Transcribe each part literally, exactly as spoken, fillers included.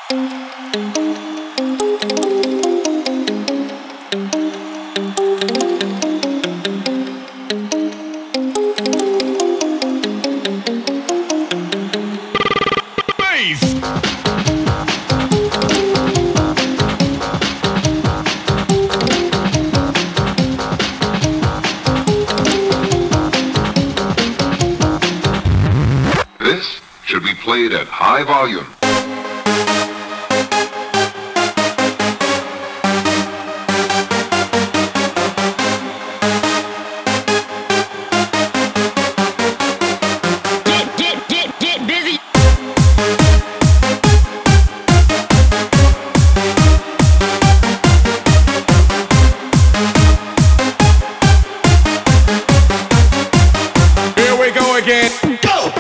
Played at high volume. Get, get, get, get busy. Here we go again. Go!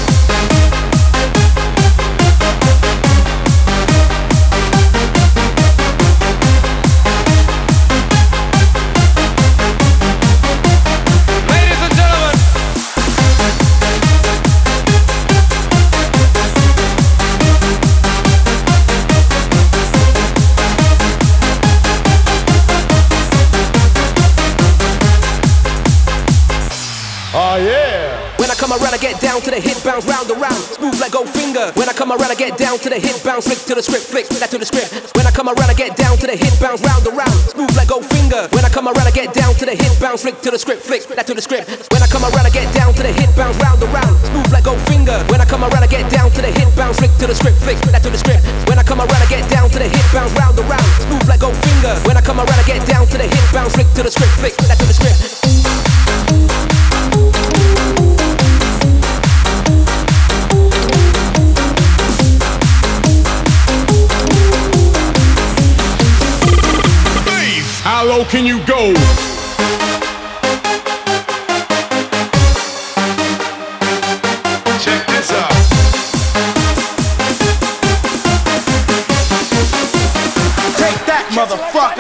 Come around, I get down to the hit, bounce round around, smooth like Goldfinger. When I come around, I get down to the hit, bounce, flick to the script, flick that to the script. When I come around, I get down to the hit, bounce round around, smooth like Goldfinger. When I come around, I get down to the hit, bounce, flick to the script, flick that to the script. When I come around, I get down to the hit, bounce round around, smooth like Goldfinger. When I come around, I get down to the hit, bounce, flick to the script, flick that to the script. When I come around, I get down to the hit, bounce round around, smooth like Goldfinger. When I come around, I get down to the hit, bounce, flick to the script, flick that to the script. How low can you go? Check this out. Take that, motherfucker.